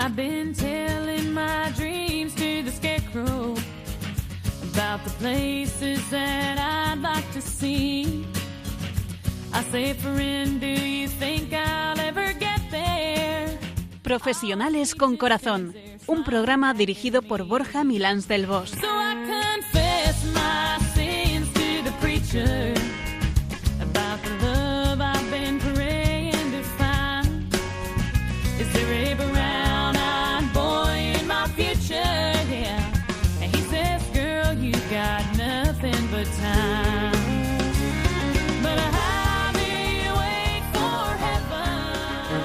I've been telling my dreams to the scarecrow about the places that I'd like to see. I say, friend, do you think I'll ever get there? Profesionales con Corazón, un programa dirigido por Borja Milans del Bosch. So I confess my sins to the preacher about the love I've been praying to find. Is there a brown-eyed boy in my future? Yeah. And he says, girl, you got nothing but time. But I'll be waiting for heaven.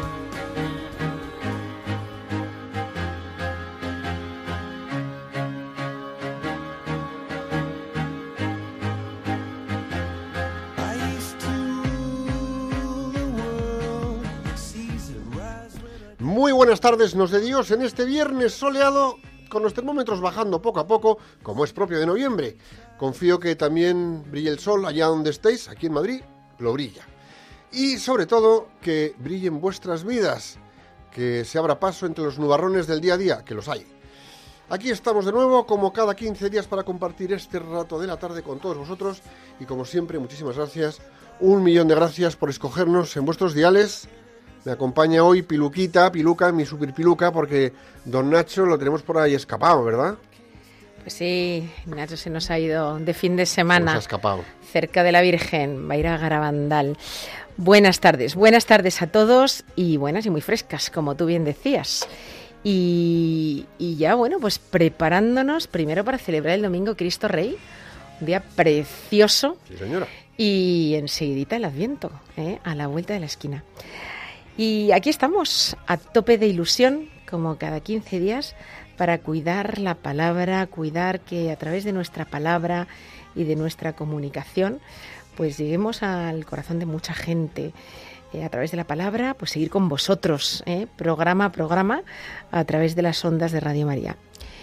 Muy buenas tardes, nos de Dios, en este viernes soleado, con los termómetros bajando poco a poco, como es propio de noviembre. Confío que también brille el sol allá donde estéis, aquí en Madrid, lo brilla. Y sobre todo, que brillen vuestras vidas, que se abra paso entre los nubarrones del día a día, que los hay. Aquí estamos de nuevo, como cada 15 días, para compartir este rato de la tarde con todos vosotros. Y como siempre, muchísimas gracias, 1.000.000 de gracias por escogernos en vuestros diales. Me acompaña hoy Piluca, mi super Piluca, porque don Nacho lo tenemos por ahí escapado, ¿verdad? Pues sí, Nacho se nos ha ido de fin de semana. Se ha escapado. Cerca de la Virgen, va a ir a Garabandal. Buenas tardes a todos y buenas y muy frescas, como tú bien decías. Y ya, bueno, pues preparándonos primero para celebrar el domingo Cristo Rey, un día precioso. Sí, señora. Y enseguidita el Adviento, a la vuelta de la esquina. Y aquí estamos, a tope de ilusión, como cada 15 días, para cuidar la palabra, cuidar que a través de nuestra palabra y de nuestra comunicación, pues lleguemos al corazón de mucha gente. A través de la palabra, pues seguir con vosotros, programa a programa, a través de las ondas de Radio María.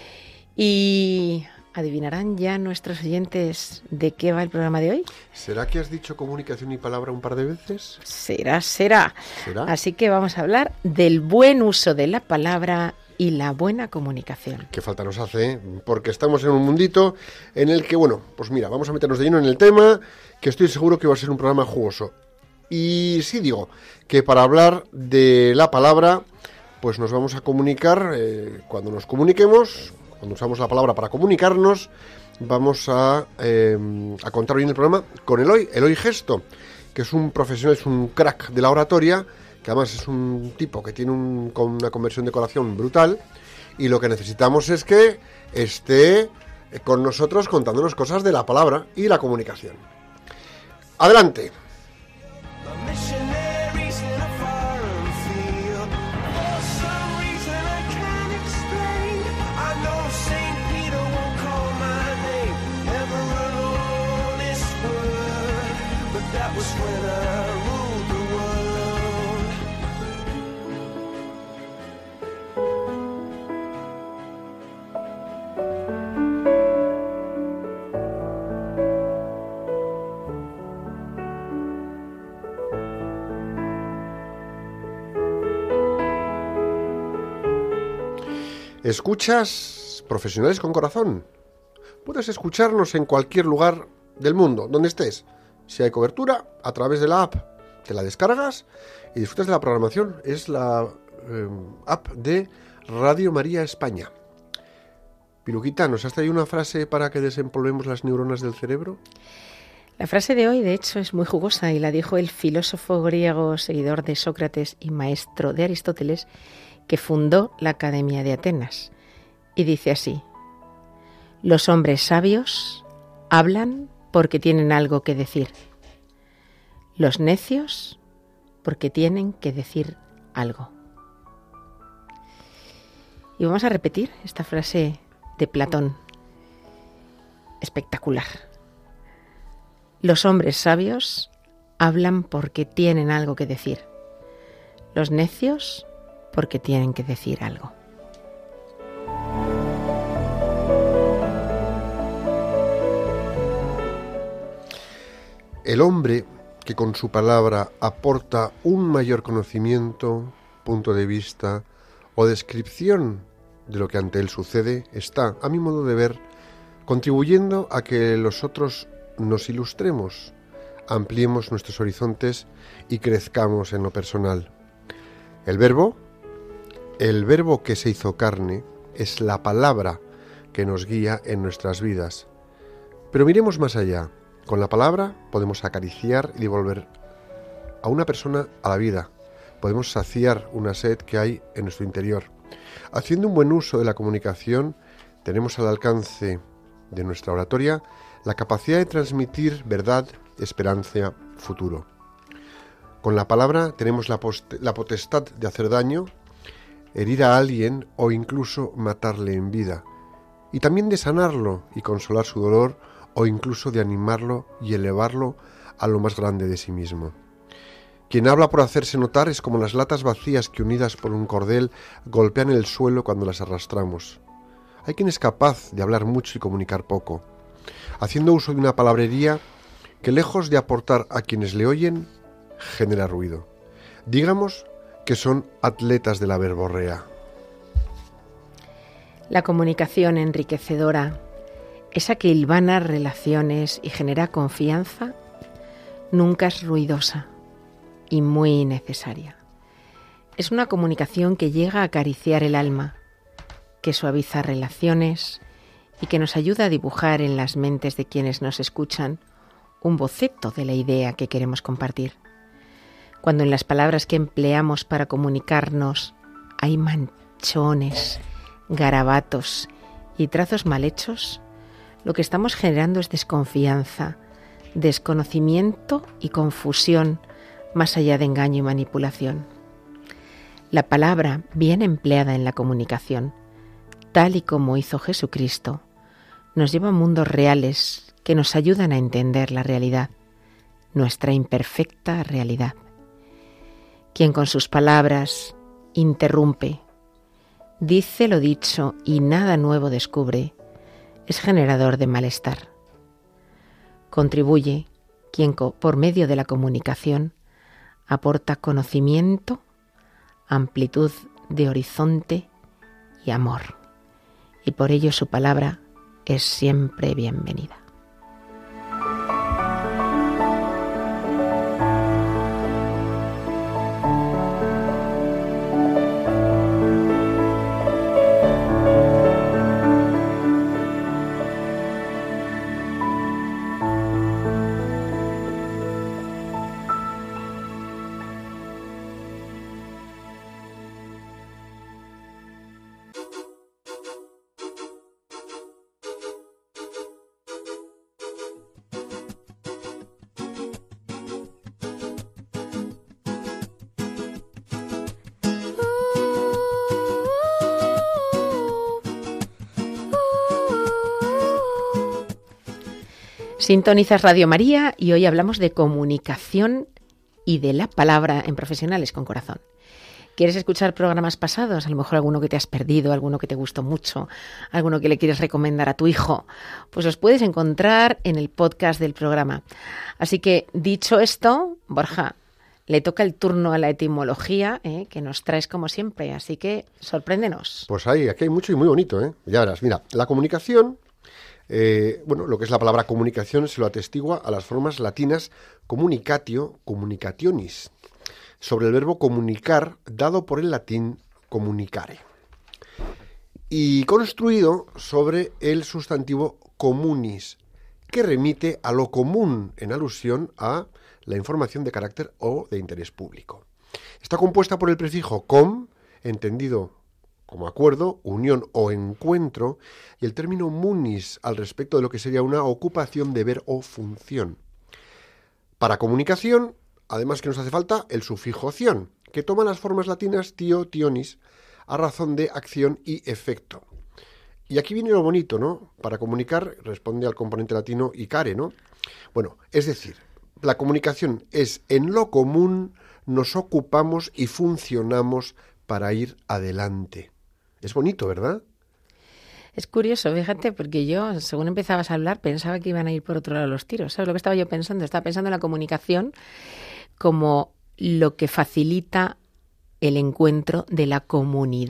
Y ¿adivinarán ya nuestros oyentes de qué va el programa de hoy? ¿Será que has dicho comunicación y palabra un par de veces? Será. Así que vamos a hablar del buen uso de la palabra y la buena comunicación. Qué falta nos hace, porque estamos en un mundito en el que, bueno, pues mira, vamos a meternos de lleno en el tema, que estoy seguro que va a ser un programa jugoso. Y sí digo que para hablar de la palabra, pues nos vamos a comunicar, cuando nos comuniquemos, cuando usamos la palabra para comunicarnos, vamos a contar hoy en el programa con Eloy Gesto, que es un profesional, es un crack de la oratoria, que además es un tipo que tiene una conversión de corazón brutal, y lo que necesitamos es que esté con nosotros contándonos cosas de la palabra y la comunicación. Adelante. ¿Escuchas Profesionales con Corazón? Puedes escucharnos en cualquier lugar del mundo, donde estés. Si hay cobertura, a través de la app, te la descargas y disfrutas de la programación. Es la app de Radio María España. Piluquita, ¿nos has traído una frase para que desempolvemos las neuronas del cerebro? La frase de hoy, de hecho, es muy jugosa y la dijo el filósofo griego, seguidor de Sócrates y maestro de Aristóteles, que fundó la Academia de Atenas. Y dice así: los hombres sabios hablan porque tienen algo que decir. Los necios porque tienen que decir algo. Y vamos a repetir esta frase de Platón. Espectacular. Los hombres sabios hablan porque tienen algo que decir. Los necios porque tienen que decir algo. El hombre que con su palabra aporta un mayor conocimiento, punto de vista o descripción de lo que ante él sucede está, a mi modo de ver, contribuyendo a que los otros nos ilustremos, ampliemos nuestros horizontes y crezcamos en lo personal. El verbo que se hizo carne, es la palabra que nos guía en nuestras vidas. Pero miremos más allá. Con la palabra podemos acariciar y devolver a una persona a la vida. Podemos saciar una sed que hay en nuestro interior. Haciendo un buen uso de la comunicación, tenemos al alcance de nuestra oratoria la capacidad de transmitir verdad, esperanza, futuro. Con la palabra tenemos la potestad de hacer daño, herir a alguien o incluso matarle en vida, y también de sanarlo y consolar su dolor o incluso de animarlo y elevarlo a lo más grande de sí mismo. Quien habla por hacerse notar es como las latas vacías que unidas por un cordel golpean el suelo cuando las arrastramos. Hay quien es capaz de hablar mucho y comunicar poco, haciendo uso de una palabrería que lejos de aportar a quienes le oyen, genera ruido. Digamos que son atletas de la verborrea. La comunicación enriquecedora, esa que hilvana relaciones y genera confianza, nunca es ruidosa y muy necesaria. Es una comunicación que llega a acariciar el alma, que suaviza relaciones y que nos ayuda a dibujar en las mentes de quienes nos escuchan un boceto de la idea que queremos compartir. Cuando en las palabras que empleamos para comunicarnos hay manchones, garabatos y trazos mal hechos, lo que estamos generando es desconfianza, desconocimiento y confusión, más allá de engaño y manipulación. La palabra bien empleada en la comunicación, tal y como hizo Jesucristo, nos lleva a mundos reales que nos ayudan a entender la realidad, nuestra imperfecta realidad. Quien con sus palabras interrumpe, dice lo dicho y nada nuevo descubre, es generador de malestar. Contribuye quien por medio de la comunicación aporta conocimiento, amplitud de horizonte y amor. Y por ello su palabra es siempre bienvenida. Sintonizas Radio María y hoy hablamos de comunicación y de la palabra en Profesionales con Corazón. ¿Quieres escuchar programas pasados? A lo mejor alguno que te has perdido, alguno que te gustó mucho, alguno que le quieres recomendar a tu hijo. Pues los puedes encontrar en el podcast del programa. Así que, dicho esto, Borja, le toca el turno a la etimología, que nos traes como siempre. Así que, sorpréndenos. Pues aquí hay mucho y muy bonito, Ya verás, mira, la comunicación... lo que es la palabra comunicación se lo atestigua a las formas latinas communicatio, communicationis, sobre el verbo comunicar, dado por el latín comunicare, y construido sobre el sustantivo communis, que remite a lo común en alusión a la información de carácter o de interés público. Está compuesta por el prefijo com, entendido como acuerdo, unión o encuentro, y el término munis al respecto de lo que sería una ocupación, deber o función. Para comunicación, además que nos hace falta el sufijo ción, que toma las formas latinas tio, tionis, a razón de acción y efecto. Y aquí viene lo bonito, ¿no? Para comunicar responde al componente latino icare, ¿no? Bueno, es decir, la comunicación es en lo común, nos ocupamos y funcionamos para ir adelante. Es bonito, ¿verdad? Es curioso, fíjate, porque yo, según empezabas a hablar, pensaba que iban a ir por otro lado los tiros. ¿Sabes lo que estaba yo pensando? Estaba pensando en la comunicación como lo que facilita el encuentro de la comunidad.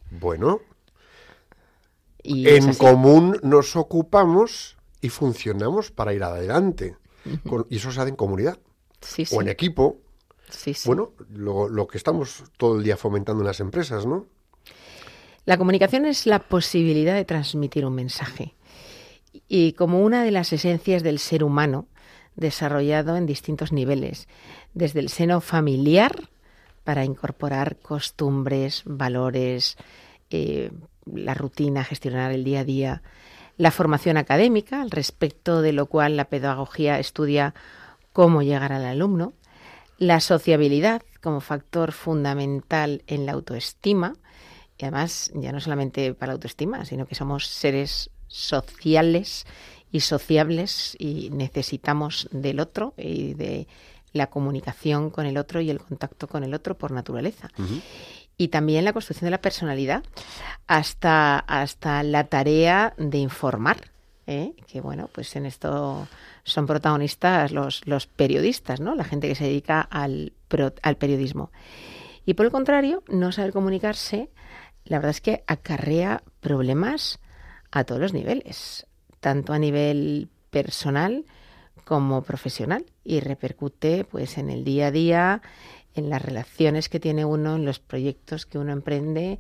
Bueno, Y es en así. común nos ocupamos y funcionamos para ir adelante. Y eso se hace en comunidad Sí, sí. o en equipo. Sí, sí. Bueno, lo que estamos todo el día fomentando en las empresas, ¿no? La comunicación es la posibilidad de transmitir un mensaje. Y como una de las esencias del ser humano, desarrollado en distintos niveles, desde el seno familiar, para incorporar costumbres, valores, la rutina, gestionar el día a día, la formación académica, al respecto de lo cual la pedagogía estudia cómo llegar al alumno, la sociabilidad como factor fundamental en la autoestima, y además ya no solamente para la autoestima, sino que somos seres sociales y sociables y necesitamos del otro y de la comunicación con el otro y el contacto con el otro por naturaleza. Y también la construcción de la personalidad hasta la tarea de informar, que bueno, pues en esto son protagonistas los periodistas, ¿no? La gente que se dedica al periodismo. Y por el contrario, no saber comunicarse, la verdad es que acarrea problemas a todos los niveles, tanto a nivel personal como profesional, y repercute pues en el día a día, en las relaciones que tiene uno, en los proyectos que uno emprende.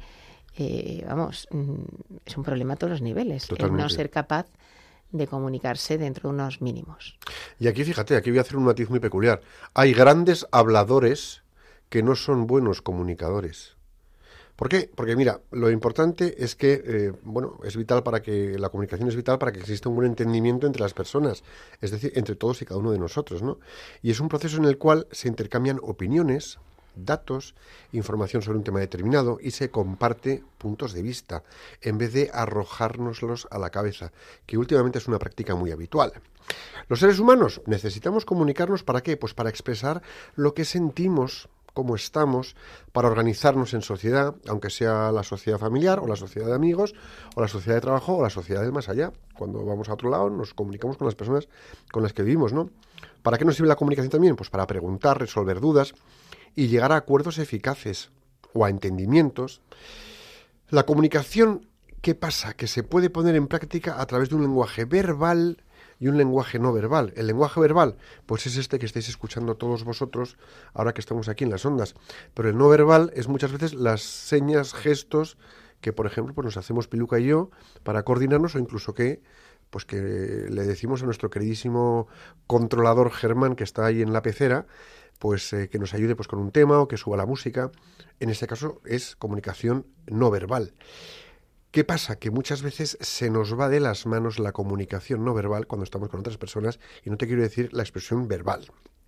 Es un problema a todos los niveles, el no ser capaz de comunicarse dentro de unos mínimos. Y aquí, fíjate, aquí voy a hacer un matiz muy peculiar. Hay grandes habladores que no son buenos comunicadores. ¿Por qué? Porque mira, lo importante es que, es vital para que la comunicación es vital para que exista un buen entendimiento entre las personas, es decir, entre todos y cada uno de nosotros, ¿no? Y es un proceso en el cual se intercambian opiniones, datos, información sobre un tema determinado y se comparte puntos de vista, en vez de arrojárnoslos a la cabeza, que últimamente es una práctica muy habitual. Los seres humanos necesitamos comunicarnos, ¿para qué? Pues para expresar lo que sentimos, cómo estamos, para organizarnos en sociedad, aunque sea la sociedad familiar o la sociedad de amigos o la sociedad de trabajo o la sociedad del más allá. Cuando vamos a otro lado nos comunicamos con las personas con las que vivimos, ¿no? ¿Para qué nos sirve la comunicación también? Pues para preguntar, resolver dudas y llegar a acuerdos eficaces o a entendimientos. La comunicación, ¿qué pasa? Que se puede poner en práctica a través de un lenguaje verbal y un lenguaje no verbal. El lenguaje verbal, pues es este que estáis escuchando todos vosotros ahora que estamos aquí en las ondas. Pero el no verbal es muchas veces las señas, gestos que, por ejemplo, pues nos hacemos Piluca y yo para coordinarnos, o incluso que le decimos a nuestro queridísimo controlador Germán, que está ahí en la pecera, pues que nos ayude pues con un tema o que suba la música. En este caso es comunicación no verbal. ¿Qué pasa? Que muchas veces se nos va de las manos la comunicación no verbal cuando estamos con otras personas, y no te quiero decir la expresión verbal.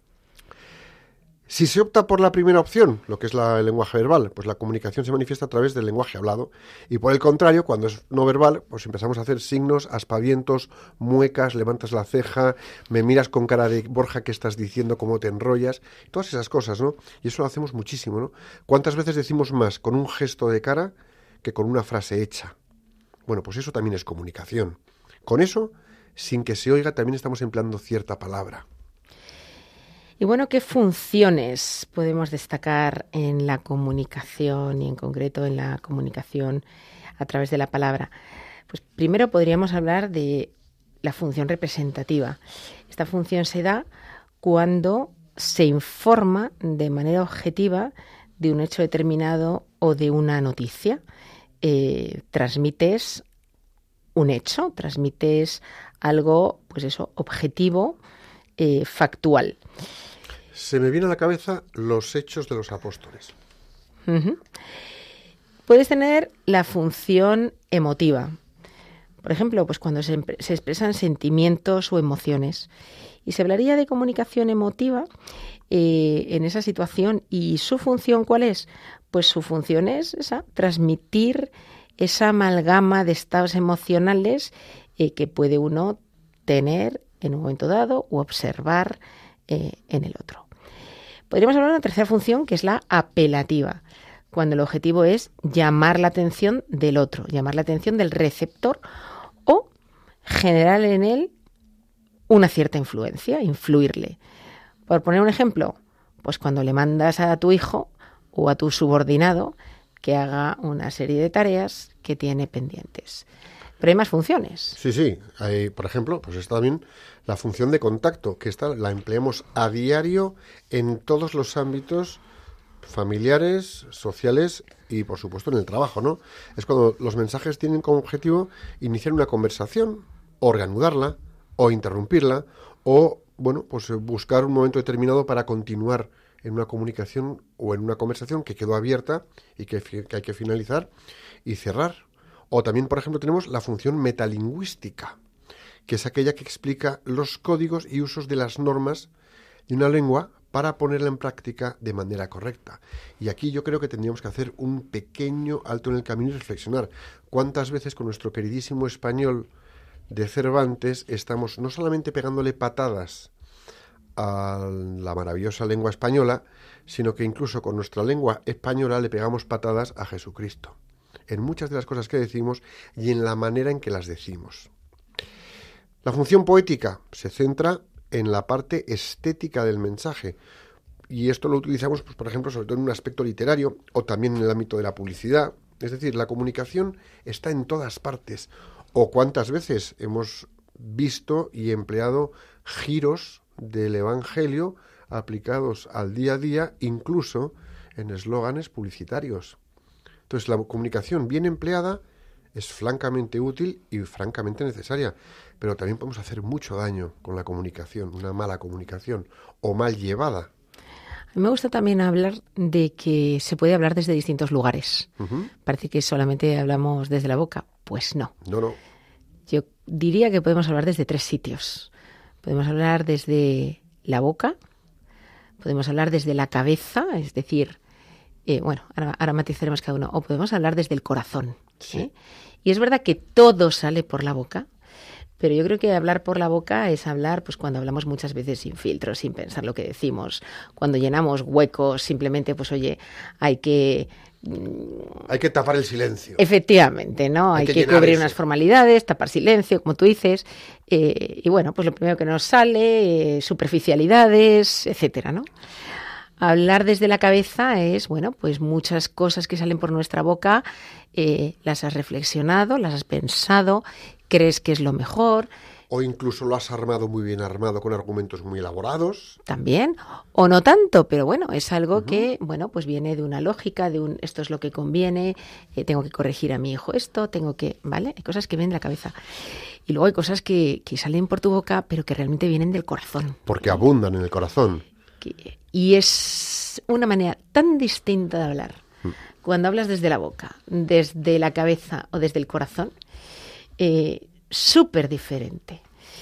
Si se opta por la primera opción, lo que es el lenguaje verbal, pues la comunicación se manifiesta a través del lenguaje hablado, y por el contrario, cuando es no verbal, pues empezamos a hacer signos, aspavientos, muecas, levantas la ceja, me miras con cara de Borja, ¿qué estás diciendo? ¿Cómo te enrollas? Todas esas cosas, ¿no? Y eso lo hacemos muchísimo, ¿no? ¿Cuántas veces decimos más con un gesto de cara que con una frase hecha? Bueno, pues eso también es comunicación. Con eso, sin que se oiga, también estamos empleando cierta palabra. Y bueno, ¿qué funciones podemos destacar en la comunicación y en concreto en la comunicación a través de la palabra? Pues primero podríamos hablar de la función representativa. Esta función se da cuando se informa de manera objetiva de un hecho determinado o de una noticia. Transmites un hecho, transmites algo, pues eso, objetivo, factual. Se me viene a la cabeza los Hechos de los Apóstoles. Uh-huh. Puedes tener la función emotiva. Por ejemplo, pues cuando se expresan sentimientos o emociones. Y se hablaría de comunicación emotiva en esa situación. ¿Y su función cuál es? Pues su función es esa, transmitir esa amalgama de estados emocionales que puede uno tener en un momento dado o observar en el otro. Podríamos hablar de una tercera función, que es la apelativa, cuando el objetivo es llamar la atención del otro, llamar la atención del receptor o generar en él una cierta influencia, influirle. Por poner un ejemplo, pues cuando le mandas a tu hijo o a tu subordinado que haga una serie de tareas que tiene pendientes. Pero hay más funciones. Sí. Hay, por ejemplo, pues está también la función de contacto, que esta la empleamos a diario en todos los ámbitos familiares, sociales y, por supuesto, en el trabajo, ¿no? Es cuando los mensajes tienen como objetivo iniciar una conversación, o reanudarla, o interrumpirla, o, bueno, pues buscar un momento determinado para continuar en una comunicación o en una conversación que quedó abierta y que hay que finalizar y cerrar. O también, por ejemplo, tenemos la función metalingüística, que es aquella que explica los códigos y usos de las normas de una lengua para ponerla en práctica de manera correcta. Y aquí yo creo que tendríamos que hacer un pequeño alto en el camino y reflexionar. ¿Cuántas veces con nuestro queridísimo español de Cervantes estamos no solamente pegándole patadas a la maravillosa lengua española, sino que incluso con nuestra lengua española le pegamos patadas a Jesucristo, en muchas de las cosas que decimos y en la manera en que las decimos? La función poética se centra en la parte estética del mensaje, y esto lo utilizamos, pues, por ejemplo, sobre todo en un aspecto literario o también en el ámbito de la publicidad. Es decir, la comunicación está en todas partes. O cuántas veces hemos visto y empleado giros del Evangelio aplicados al día a día, incluso en eslóganes publicitarios. Entonces, la comunicación bien empleada es francamente útil y francamente necesaria, pero también podemos hacer mucho daño con la comunicación, una mala comunicación o mal llevada. A mí me gusta también hablar de que se puede hablar desde distintos lugares. Uh-huh. Parece que solamente hablamos desde la boca. Pues no. No. Yo diría que podemos hablar desde 3 sitios. Podemos hablar desde la boca, podemos hablar desde la cabeza, es decir, ahora matizaremos cada uno, o podemos hablar desde el corazón. Sí. Y es verdad que todo sale por la boca, pero yo creo que hablar por la boca es hablar, pues, cuando hablamos muchas veces sin filtro, sin pensar lo que decimos, cuando llenamos huecos, simplemente, pues, oye, hay que tapar el silencio. Efectivamente, ¿no? Hay que cubrir unas formalidades, tapar silencio, como tú dices, y bueno, pues lo primero que nos sale, superficialidades, etcétera, ¿no? Hablar desde la cabeza es, bueno, pues muchas cosas que salen por nuestra boca, las has reflexionado, las has pensado, crees que es lo mejor. O incluso lo has armado muy bien armado con argumentos muy elaborados. También, o no tanto, pero bueno, es algo que, bueno, pues viene de una lógica, esto es lo que conviene, tengo que corregir a mi hijo esto, ¿vale? Hay cosas que vienen de la cabeza. Y luego hay cosas que salen por tu boca, pero que realmente vienen del corazón. Porque abundan en el corazón. Y es una manera tan distinta de hablar. Cuando hablas desde la boca, desde la cabeza o desde el corazón, súper diferente.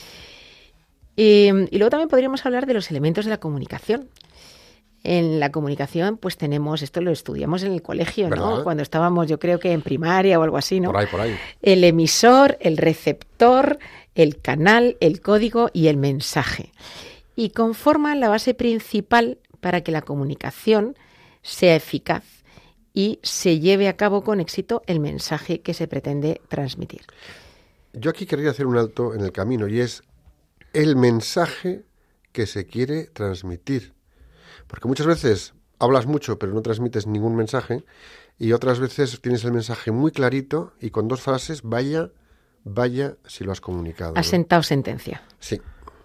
Y luego también podríamos hablar de los elementos de la comunicación. En la comunicación, pues tenemos, esto lo estudiamos en el colegio, ¿no? ¿Verdad? Cuando estábamos, yo creo que en primaria o algo así, ¿no? Por ahí. El emisor, el receptor, el canal, el código y el mensaje. Y conforman la base principal para que la comunicación sea eficaz y se lleve a cabo con éxito el mensaje que se pretende transmitir. Yo aquí querría hacer un alto en el camino, y es el mensaje que se quiere transmitir. Porque muchas veces hablas mucho pero no transmites ningún mensaje, y otras veces tienes el mensaje muy clarito y con 2 frases, vaya si lo has comunicado, ¿no? Has sentado sentencia. Sí.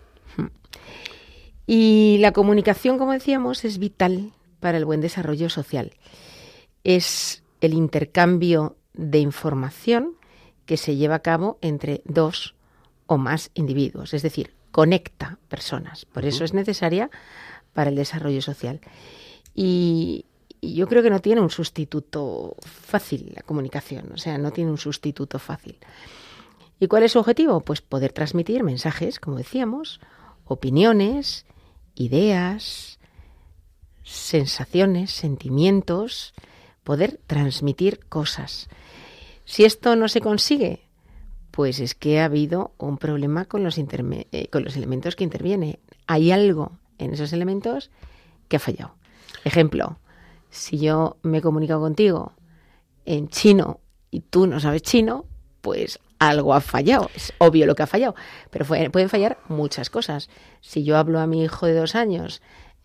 Y la comunicación, como decíamos, es vital para el buen desarrollo social. Es el intercambio de información que se lleva a cabo entre 2 o más individuos, es decir, conecta personas. Por eso es necesaria para el desarrollo social. Y yo creo que no tiene un sustituto fácil la comunicación, o sea, no tiene un sustituto fácil. ¿Y cuál es su objetivo? Pues poder transmitir mensajes, como decíamos, opiniones, ideas, sensaciones, sentimientos, poder transmitir cosas. Si esto no se consigue, pues es que ha habido un problema con los elementos que intervienen. Hay algo en esos elementos que ha fallado. Ejemplo, si yo me he comunicado contigo en chino y tú no sabes chino, pues algo ha fallado. Es obvio lo que ha fallado, pero pueden fallar muchas cosas. Si yo hablo a mi hijo de 2 años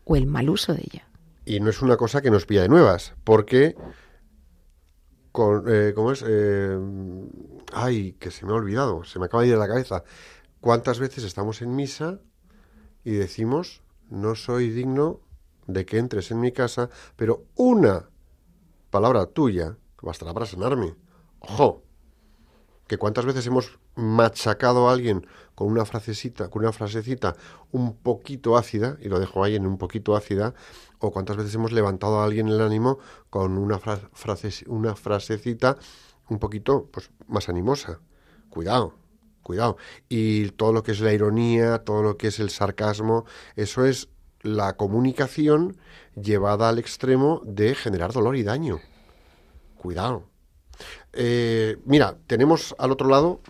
o el mal uso de ella. Y no es una cosa que nos pilla de nuevas, porque... ¿cómo es? Ay, que se me ha olvidado, se me acaba de ir de la cabeza. ¿Cuántas veces estamos en misa y decimos, no soy digno de que entres en mi casa, pero una palabra tuya bastará para sanarme? ¡Ojo! Que cuántas veces hemos machacado a alguien con una frasecita un poquito ácida, y lo dejo ahí en un poquito ácida, o cuántas veces hemos levantado a alguien el ánimo con una frasecita un poquito pues más animosa. Cuidado. Y todo lo que es la ironía, todo lo que es el sarcasmo, eso es la comunicación llevada al extremo de generar dolor y daño. Cuidado. Mira, tenemos al otro lado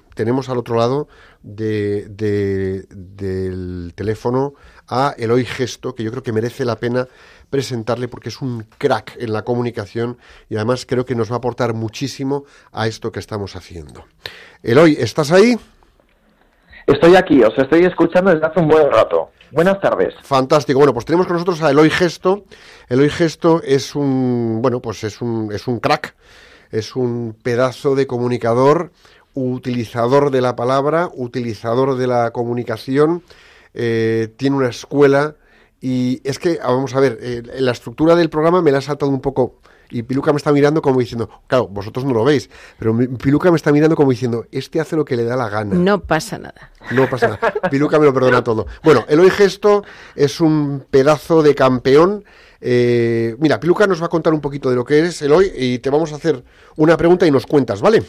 del teléfono a Eloy Gesto, que yo creo que merece la pena presentarle porque es un crack en la comunicación y además creo que nos va a aportar muchísimo a esto que estamos haciendo. Eloy, ¿estás ahí? Estoy aquí, os estoy escuchando desde hace un buen rato. Buenas tardes. Fantástico. Bueno, pues tenemos con nosotros a Eloy Gesto. Eloy Gesto es un crack. Es un pedazo de comunicador, utilizador de la palabra, utilizador de la comunicación, tiene una escuela y es que, vamos a ver, la estructura del programa me la ha saltado un poco y Piluca me está mirando como diciendo, claro, vosotros no lo veis, pero Piluca me está mirando como diciendo, este hace lo que le da la gana. No pasa nada. No pasa nada. Piluca me lo perdona todo. Bueno, Eloy Gesto es un pedazo de campeón. Mira, Piluca nos va a contar un poquito de lo que es Eloy y te vamos a hacer una pregunta y nos cuentas, ¿vale?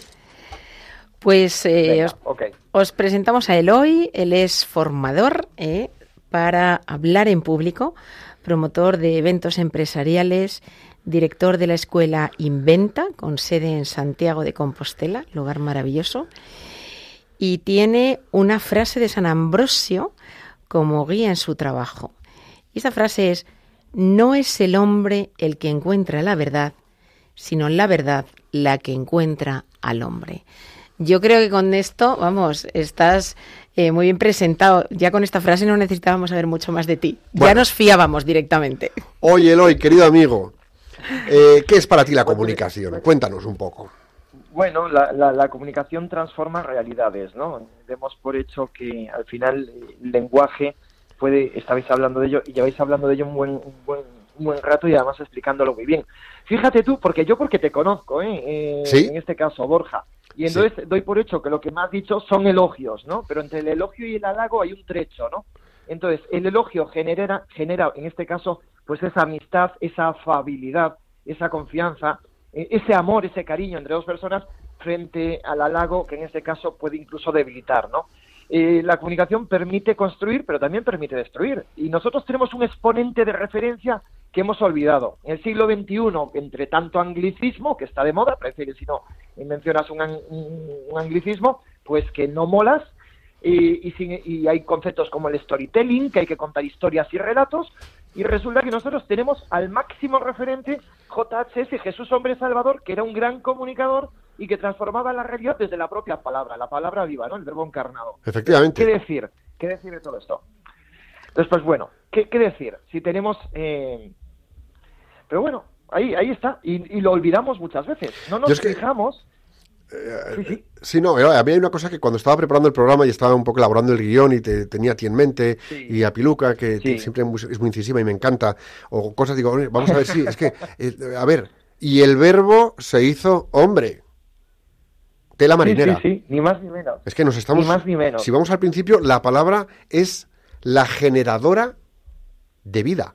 Pues Venga, os presentamos a Eloy. Él es formador para hablar en público, promotor de eventos empresariales, director de la escuela Inventa, con sede en Santiago de Compostela, lugar maravilloso, y tiene una frase de San Ambrosio como guía en su trabajo. Y esa frase es: no es el hombre el que encuentra la verdad, sino la verdad la que encuentra al hombre. Yo creo que con esto, vamos, estás muy bien presentado. Ya con esta frase no necesitábamos saber mucho más de ti. Bueno, ya nos fiábamos directamente. Oye, Eloy, querido amigo, ¿qué es para ti la comunicación? Cuéntanos un poco. Bueno, la comunicación transforma realidades, ¿no? Demos por hecho que al final el lenguaje estabais hablando de ello y lleváis hablando de ello un buen rato y además explicándolo muy bien. Fíjate tú, porque te conozco, ¿Sí? En este caso, Borja, y entonces sí, doy por hecho que lo que me has dicho son elogios, ¿no? Pero entre el elogio y el halago hay un trecho, ¿no? Entonces, el elogio genera en este caso, pues esa amistad, esa afabilidad, esa confianza, ese amor, ese cariño entre dos personas frente al halago, que en este caso puede incluso debilitar, ¿no? La comunicación permite construir, pero también permite destruir. Y nosotros tenemos un exponente de referencia que hemos olvidado. En el siglo XXI, entre tanto anglicismo, que está de moda, parece que si no mencionas un anglicismo, pues que no molas, y hay conceptos como el storytelling, que hay que contar historias y relatos, y resulta que nosotros tenemos al máximo referente JHS, Jesús Hombre Salvador, que era un gran comunicador y que transformaba la realidad desde la propia palabra, la palabra viva, ¿no? El verbo encarnado. Efectivamente. ¿Qué decir? ¿Qué decir de todo esto? Entonces, pues bueno, ¿qué decir? Si tenemos... Pero bueno, ahí está, y lo olvidamos muchas veces. No nos fijamos... Sí, no, a mí hay una cosa que cuando estaba preparando el programa y estaba un poco elaborando el guión y te tenía a ti en mente, sí, y a Piluca, que siempre es muy incisiva y me encanta, o cosas, digo, vamos a ver, sí, es que, a ver, y el verbo se hizo hombre. Tela marinera. Sí, ni más ni menos. Es que nos estamos... Ni más ni menos. Si vamos al principio, la palabra es la generadora de vida.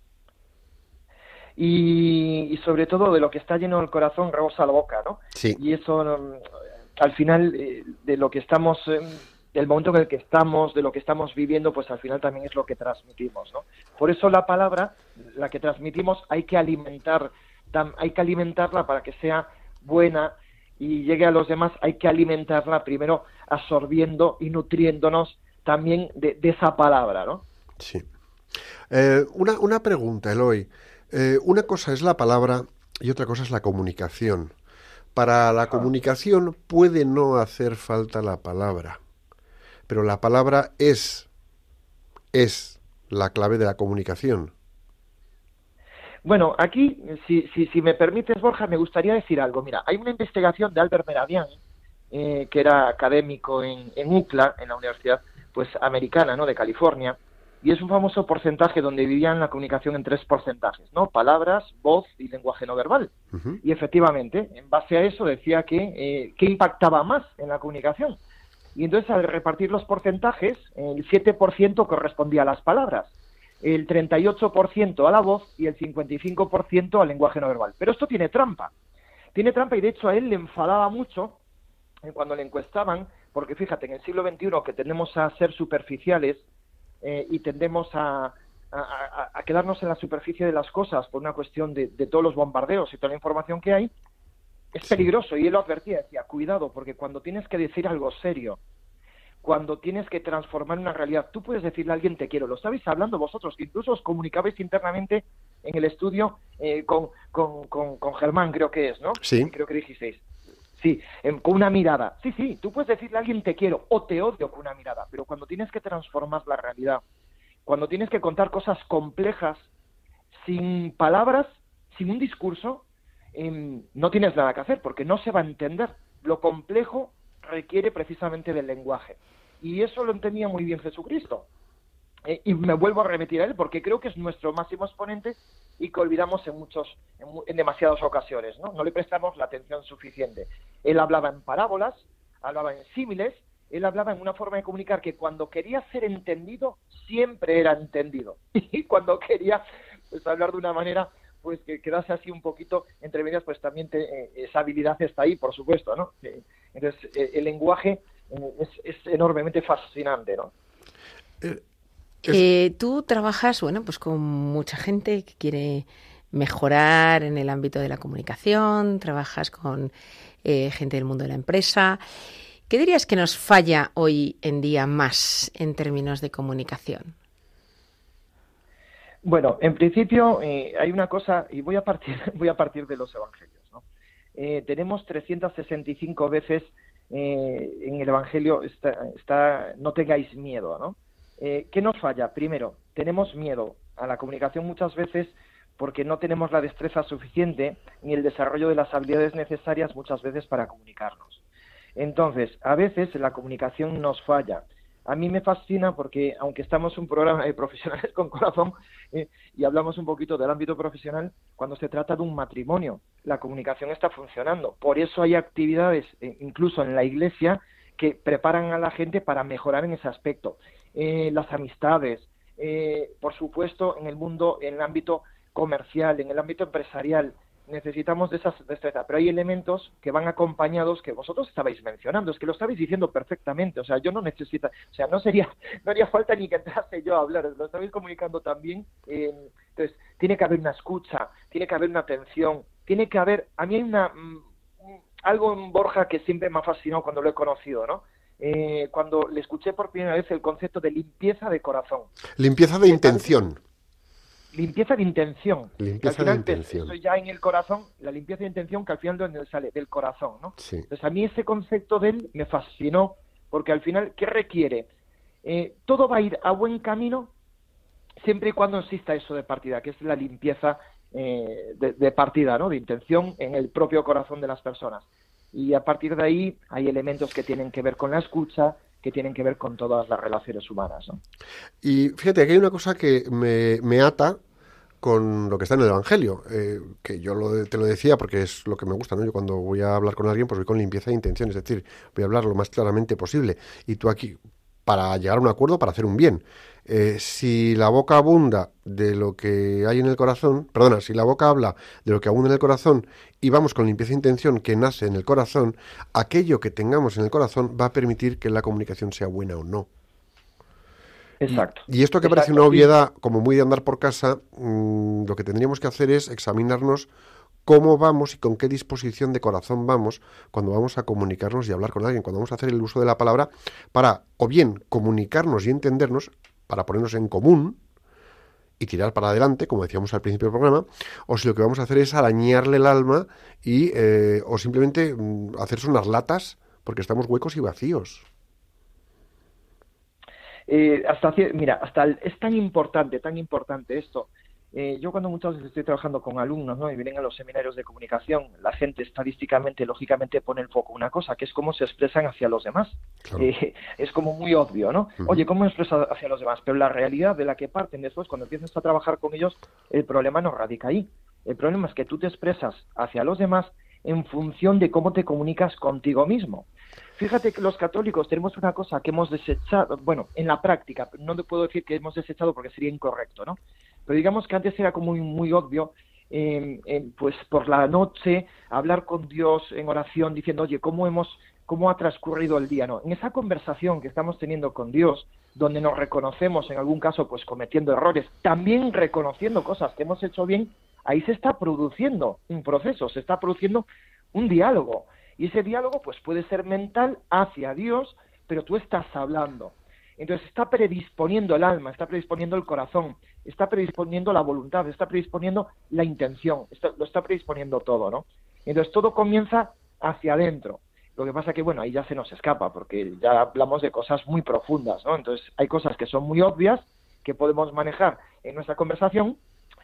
Y sobre todo de lo que está lleno el corazón rebosa la boca, ¿no? Sí. Y eso, al final, de lo que estamos, del momento en el que estamos, de lo que estamos viviendo, pues al final también es lo que transmitimos, ¿no? Por eso la palabra, la que transmitimos, hay que alimentarla para que sea buena y llegue a los demás. Hay que alimentarla primero absorbiendo y nutriéndonos también de esa palabra, ¿no? Sí. Una pregunta, Eloy. Una cosa es la palabra y otra cosa es la comunicación. Para la comunicación puede no hacer falta la palabra, pero la palabra es la clave de la comunicación. Bueno, aquí, si me permites, Borja, me gustaría decir algo. Mira, hay una investigación de Albert Mehrabian, que era académico en UCLA, en la Universidad pues americana, ¿no?, de California, y es un famoso porcentaje donde dividían la comunicación en 3 porcentajes, ¿no? Palabras, voz y lenguaje no verbal. Ujú. Y efectivamente, en base a eso decía que impactaba más en la comunicación. Y entonces, al repartir los porcentajes, el 7% correspondía a las palabras, el 38% a la voz y el 55% al lenguaje no verbal. Pero esto tiene trampa. Tiene trampa, y de hecho a él le enfadaba mucho cuando le encuestaban, porque fíjate, en el siglo XXI, que tendemos a ser superficiales y tendemos a quedarnos en la superficie de las cosas por una cuestión de todos los bombardeos y toda la información que hay, es peligroso. Y él lo advertía, decía, cuidado, porque cuando tienes que decir algo serio, cuando tienes que transformar una realidad, tú puedes decirle a alguien te quiero, lo estabais hablando vosotros, que incluso os comunicabais internamente en el estudio con Germán, creo que es, ¿no? Sí. Creo que dijisteis. Sí, con una mirada. Sí, tú puedes decirle a alguien te quiero o te odio con una mirada, pero cuando tienes que transformar la realidad, cuando tienes que contar cosas complejas, sin palabras, sin un discurso, no tienes nada que hacer, porque no se va a entender. Lo complejo requiere precisamente del lenguaje. Y eso lo entendía muy bien Jesucristo. Y me vuelvo a remitir a él, porque creo que es nuestro máximo exponente y que olvidamos en demasiadas ocasiones, ¿no? No le prestamos la atención suficiente. Él hablaba en parábolas, hablaba en símiles, él hablaba en una forma de comunicar que cuando quería ser entendido, siempre era entendido. Y cuando quería pues hablar de una manera pues que quedase así un poquito entre medias, pues también esa habilidad está ahí, por supuesto, ¿no? Entonces, el lenguaje es enormemente fascinante, ¿no? Tú trabajas, bueno, pues con mucha gente que quiere mejorar en el ámbito de la comunicación, trabajas con gente del mundo de la empresa. ¿Qué dirías que nos falla hoy en día más en términos de comunicación? Bueno, en principio hay una cosa, y voy a partir de los evangelios, ¿no? Tenemos 365 veces en el evangelio está no tengáis miedo, ¿no? ¿Qué nos falla? Primero, tenemos miedo a la comunicación muchas veces porque no tenemos la destreza suficiente ni el desarrollo de las habilidades necesarias muchas veces para comunicarnos. Entonces, a veces la comunicación nos falla. A mí me fascina porque, aunque estamos en un programa de profesionales con corazón y hablamos un poquito del ámbito profesional, cuando se trata de un matrimonio, la comunicación está funcionando. Por eso hay actividades, incluso en la iglesia, que preparan a la gente para mejorar en ese aspecto. Las amistades, por supuesto, en el ámbito comercial, en el ámbito empresarial, necesitamos de esas destrezas, pero hay elementos que van acompañados que vosotros estabais mencionando, es que lo estabais diciendo perfectamente, o sea, yo no necesito, o sea, no haría falta ni que entrase yo a hablar, lo estabais comunicando también. Entonces, tiene que haber una escucha, tiene que haber una atención, tiene que haber, a mí hay algo en Borja que siempre me ha fascinado cuando lo he conocido, ¿no? Cuando le escuché por primera vez el concepto de limpieza de corazón. Limpieza de intención. Limpieza de intención. Limpieza al final, de intención. Esto ya en el corazón, la limpieza de intención que al final donde sale del corazón, ¿no? Sí. Entonces a mí ese concepto de él me fascinó, porque al final, ¿qué requiere? Todo va a ir a buen camino siempre y cuando exista eso de partida, que es la limpieza de partida, ¿no? De intención en el propio corazón de las personas. Y a partir de ahí hay elementos que tienen que ver con la escucha, que tienen que ver con todas las relaciones humanas, ¿no? Y fíjate, aquí hay una cosa que me ata con lo que está en el Evangelio, que yo te lo decía porque es lo que me gusta, ¿no? Yo cuando voy a hablar con alguien, pues voy con limpieza de intención, es decir, voy a hablar lo más claramente posible. Y tú aquí, para llegar a un acuerdo, para hacer un bien. Si la boca abunda de lo que hay en el corazón, si la boca habla de lo que abunda en el corazón y vamos con limpieza de intención que nace en el corazón, aquello que tengamos en el corazón va a permitir que la comunicación sea buena o no. Exacto. Y esto que parece una obviedad, como muy de andar por casa, lo que tendríamos que hacer es examinarnos cómo vamos y con qué disposición de corazón vamos cuando vamos a comunicarnos y hablar con alguien, cuando vamos a hacer el uso de la palabra para, o bien, comunicarnos y entendernos, para ponernos en común y tirar para adelante, como decíamos al principio del programa, o si lo que vamos a hacer es arañarle el alma y o simplemente hacer unas latas porque estamos huecos y vacíos. Es tan importante esto, Yo cuando muchas veces estoy trabajando con alumnos, ¿no?, y vienen a los seminarios de comunicación, la gente estadísticamente, lógicamente, pone el foco en una cosa, que es cómo se expresan hacia los demás. Claro. Es como muy obvio, ¿no? Oye, ¿cómo me expreso hacia los demás? Pero la realidad de la que parten después, cuando empiezas a trabajar con ellos, el problema no radica ahí. El problema es que tú te expresas hacia los demás en función de cómo te comunicas contigo mismo. Fíjate que los católicos tenemos una cosa que hemos desechado, bueno, en la práctica, no te puedo decir que hemos desechado porque sería incorrecto, ¿no? Pero digamos que antes era como muy, muy obvio, pues por la noche, hablar con Dios en oración, diciendo, oye, ¿cómo ha transcurrido el día? No, en esa conversación que estamos teniendo con Dios, donde nos reconocemos, en algún caso, pues cometiendo errores, también reconociendo cosas que hemos hecho bien, ahí se está produciendo un proceso, se está produciendo un diálogo. Y ese diálogo pues puede ser mental hacia Dios, pero tú estás hablando. Entonces está predisponiendo el alma, está predisponiendo el corazón, está predisponiendo la voluntad, está predisponiendo la intención, lo está predisponiendo todo, ¿no? Entonces todo comienza hacia adentro. Lo que pasa que, bueno, ahí ya se nos escapa, porque ya hablamos de cosas muy profundas, ¿no? Entonces hay cosas que son muy obvias, que podemos manejar en nuestra conversación,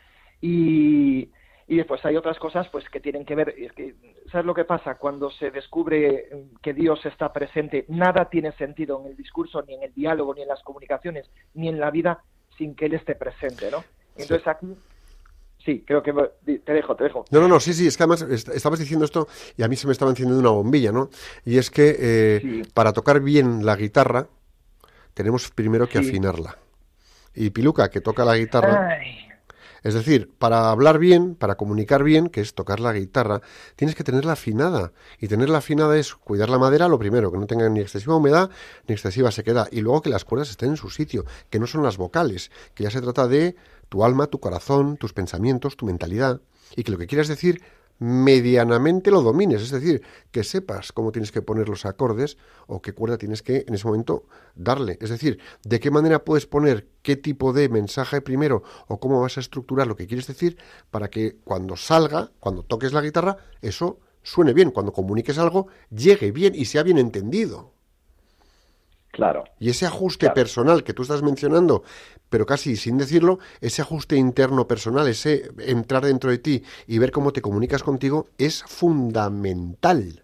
y después hay otras cosas pues que tienen que ver, es que, ¿sabes lo que pasa? Cuando se descubre que Dios está presente, nada tiene sentido en el discurso, ni en el diálogo, ni en las comunicaciones, ni en la vida, sin que Él esté presente, ¿no? Entonces aquí, sí, creo que te dejo. No, sí, es que además estabas diciendo esto y a mí se me estaba encendiendo una bombilla, ¿no? Y es que Sí. para tocar bien la guitarra tenemos primero que Sí. afinarla. Y Piluca, que toca la guitarra... Ay, Es decir, para hablar bien, para comunicar bien, que es tocar la guitarra, tienes que tenerla afinada. Y tenerla afinada es cuidar la madera, lo primero, que no tenga ni excesiva humedad ni excesiva sequedad. Y luego que las cuerdas estén en su sitio, que no son las vocales, que ya se trata de tu alma, tu corazón, tus pensamientos, tu mentalidad. Y que lo que quieras decir medianamente lo domines, es decir, que sepas cómo tienes que poner los acordes o qué cuerda tienes que en ese momento darle, es decir, de qué manera puedes poner qué tipo de mensaje primero o cómo vas a estructurar lo que quieres decir para que cuando salga, cuando toques la guitarra, eso suene bien, cuando comuniques algo, llegue bien y sea bien entendido. claro. Y ese ajuste Claro. personal que tú estás mencionando, pero casi sin decirlo, ese ajuste interno personal, ese entrar dentro de ti y ver cómo te comunicas contigo, es fundamental.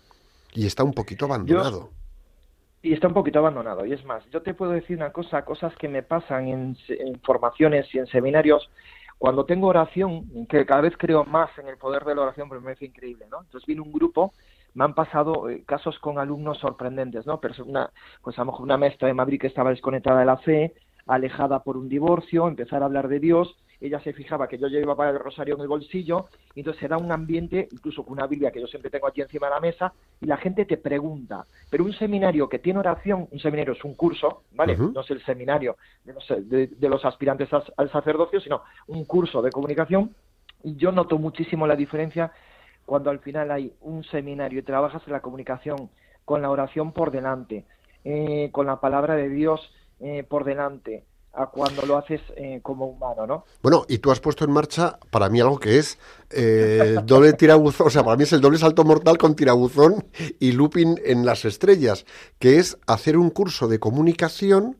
Y está un poquito abandonado. Y está un poquito abandonado. Y es más, yo te puedo decir una cosa, cosas que me pasan en formaciones y en seminarios, cuando tengo oración, que cada vez creo más en el poder de la oración, pero me parece increíble, ¿no? Entonces viene un grupo, me han pasado casos con alumnos sorprendentes, ¿no? Pues a lo mejor una maestra de Madrid que estaba desconectada de la fe, alejada por un divorcio, empezar a hablar de Dios, ella se fijaba que yo llevaba el rosario en el bolsillo, y entonces era un ambiente, incluso con una Biblia que yo siempre tengo aquí encima de la mesa, y la gente te pregunta. Pero un seminario que tiene oración, un seminario es un curso, ¿vale? Ujú. No es el seminario de los aspirantes al sacerdocio, sino un curso de comunicación, y yo noto muchísimo la diferencia cuando al final hay un seminario y trabajas en la comunicación con la oración por delante, con la palabra de Dios por delante, a cuando lo haces como humano, ¿no? Bueno, y tú has puesto en marcha, para mí, algo que es doble tirabuzón, o sea, para mí es el doble salto mortal con tirabuzón y looping en las estrellas, que es hacer un curso de comunicación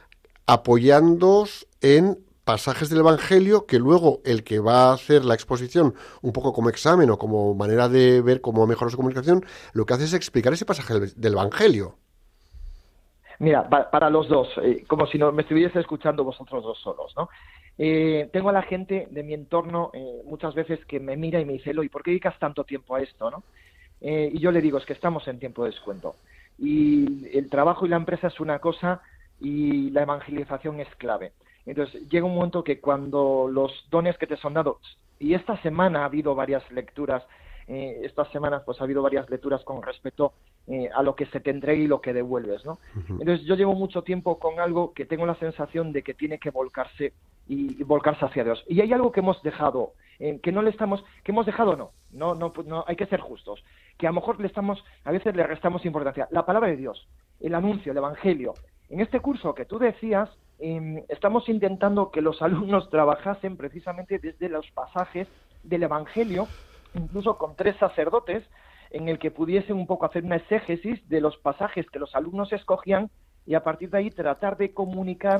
apoyándoos en pasajes del Evangelio que luego el que va a hacer la exposición un poco como examen o como manera de ver cómo mejorar su comunicación, lo que hace es explicar ese pasaje del Evangelio. Mira, para los dos, como si no me estuviese escuchando vosotros dos solos, ¿no? Tengo a la gente de mi entorno muchas veces que me mira y me dice, Eloy, ¿por qué dedicas tanto tiempo a esto, no? Y yo le digo, es que estamos en tiempo de descuento. Y el trabajo y la empresa es una cosa y la evangelización es clave. Entonces, llega un momento que cuando los dones que te son dados, y esta semana ha habido varias lecturas, estas semanas pues ha habido varias lecturas con respecto a lo que se te entrega y lo que devuelves, ¿no? Entonces yo llevo mucho tiempo con algo que tengo la sensación de que tiene que volcarse y volcarse hacia Dios. Y hay algo que hemos dejado, que hemos dejado no, hay que ser justos, que a lo mejor a veces le restamos importancia. La palabra de Dios, el anuncio, el evangelio. En este curso que tú decías, estamos intentando que los alumnos trabajasen precisamente desde los pasajes del evangelio, incluso con 3 sacerdotes, en el que pudiesen un poco hacer una exégesis de los pasajes que los alumnos escogían y a partir de ahí tratar de comunicar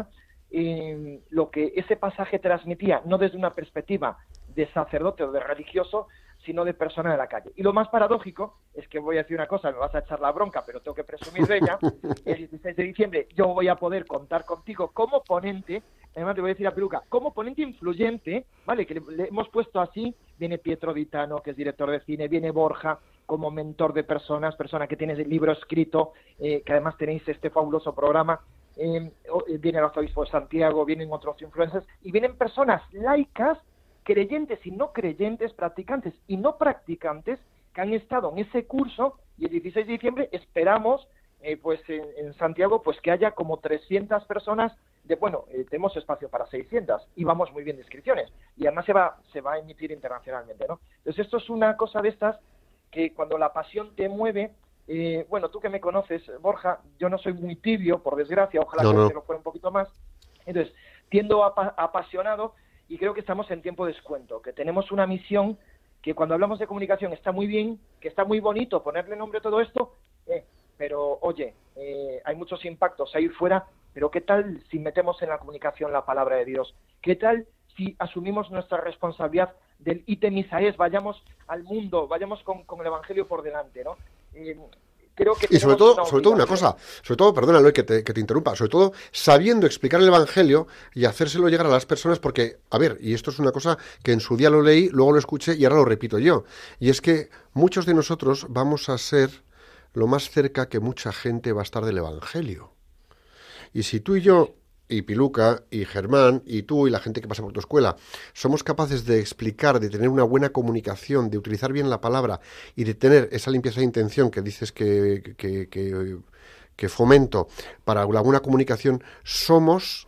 lo que ese pasaje transmitía, no desde una perspectiva de sacerdote o de religioso, sino de persona de la calle. Y lo más paradójico es que voy a decir una cosa, me vas a echar la bronca, pero tengo que presumir de ella. El 16 de diciembre yo voy a poder contar contigo como ponente, además te voy a decir a Piluca, como ponente influyente, ¿vale? Que le hemos puesto así, viene Pietro Ditano, que es director de cine, viene Borja como mentor de persona que tiene el libro escrito, que además tenéis este fabuloso programa, viene el arzobispo de Santiago, vienen otros influencers, y vienen personas laicas, creyentes y no creyentes, practicantes y no practicantes, que han estado en ese curso, y el 16 de diciembre esperamos pues en Santiago pues que haya como 300 personas, tenemos espacio para 600 y vamos muy bien de inscripciones, y además se va a emitir internacionalmente, ¿no? Entonces esto es una cosa de estas que cuando la pasión te mueve, tú que me conoces, Borja, yo no soy muy tibio, por desgracia, ojalá que lo fuera un poquito más, entonces tiendo apasionado. Y creo que estamos en tiempo de descuento, que tenemos una misión que cuando hablamos de comunicación está muy bien, que está muy bonito ponerle nombre a todo esto, pero oye, hay muchos impactos ahí fuera, pero ¿qué tal si metemos en la comunicación la palabra de Dios? ¿Qué tal si asumimos nuestra responsabilidad del ítem Isaías, vayamos al mundo, vayamos con el Evangelio por delante, ¿no? Creo que y sobre todo una cosa, perdónalo que te interrumpa, sobre todo sabiendo explicar el Evangelio y hacérselo llegar a las personas, porque, a ver, y esto es una cosa que en su día lo leí, luego lo escuché y ahora lo repito yo, y es que muchos de nosotros vamos a ser lo más cerca que mucha gente va a estar del Evangelio. Y si tú y yo, y Piluca, y Germán, y tú, y la gente que pasa por tu escuela, somos capaces de explicar, de tener una buena comunicación, de utilizar bien la palabra y de tener esa limpieza de intención que dices que fomento para la buena comunicación, somos,